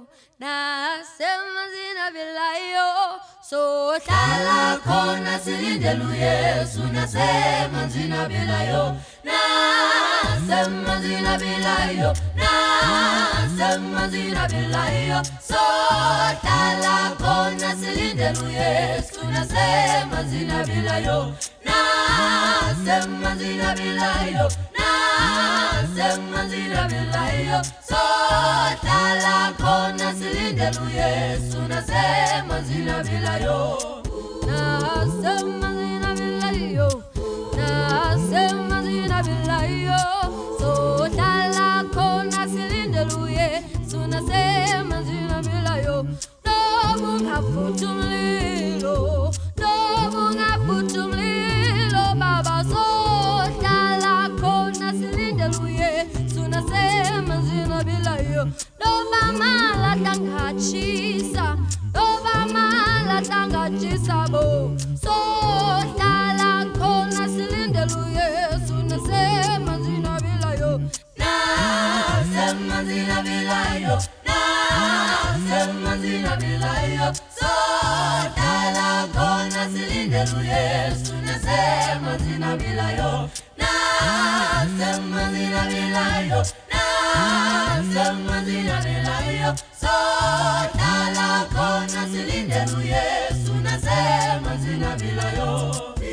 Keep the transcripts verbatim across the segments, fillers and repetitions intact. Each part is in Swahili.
nasema zina bilayo, so tala kona silindelu Yesu, nasema zina bilayo, nasema zina bilayo, nasema zina bilayo, so tala kona silindelu Yesu, nasema zina bilayo, nasema zina bilayo, nasema zina bilayo, so tala kona silindelu Yesu, nasema zina bilayo, nasema zina bilayo, nasema zina bilayo, so tala kona silindelu Yesu, nasema zina bilayo, no munga futumlilo, no munga futumlilo, baba, so tala kona silindelu Yesu, nasema zina bilayo, no mama la tanga chisa, no mama la tanga chisa bo, so tala kona silindelu Yesu, nasema zina bilayo, nasema zina bilayo, nasema zina bilayo, so tala kona silindelu Yesu, nasema zina bilayo, nasema zina bilayo, nasema zina bilayo, so tala kona silindelu Yesu, nasema zina bilayo,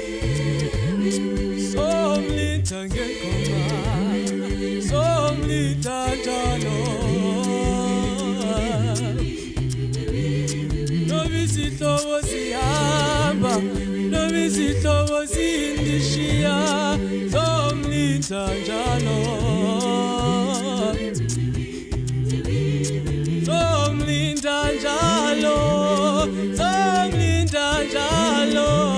so mlitange koma, so mlitajano, no visito wosiamba, no visito wosindishia, so mlitajano, so mlitajalo, so mlitajalo.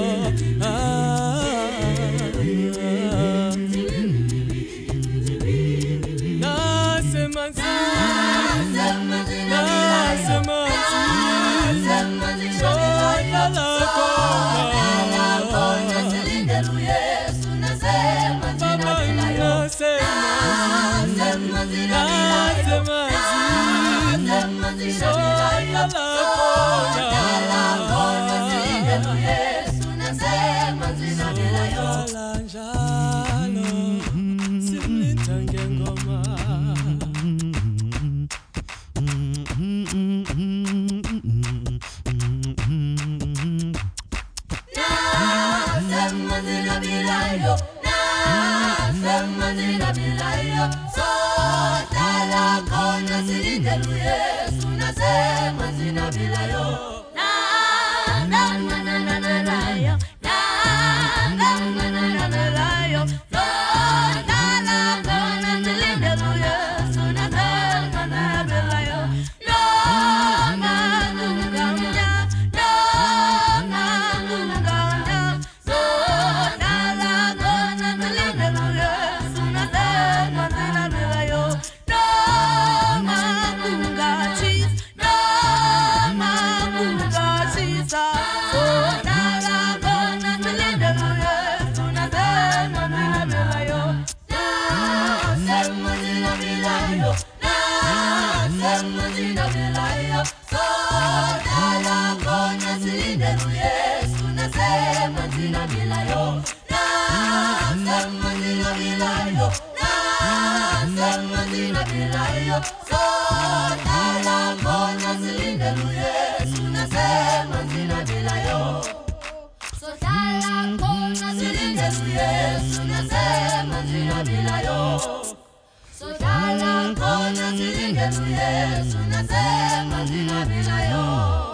So tala kona silindelu Yesu, nasema zina bilayo.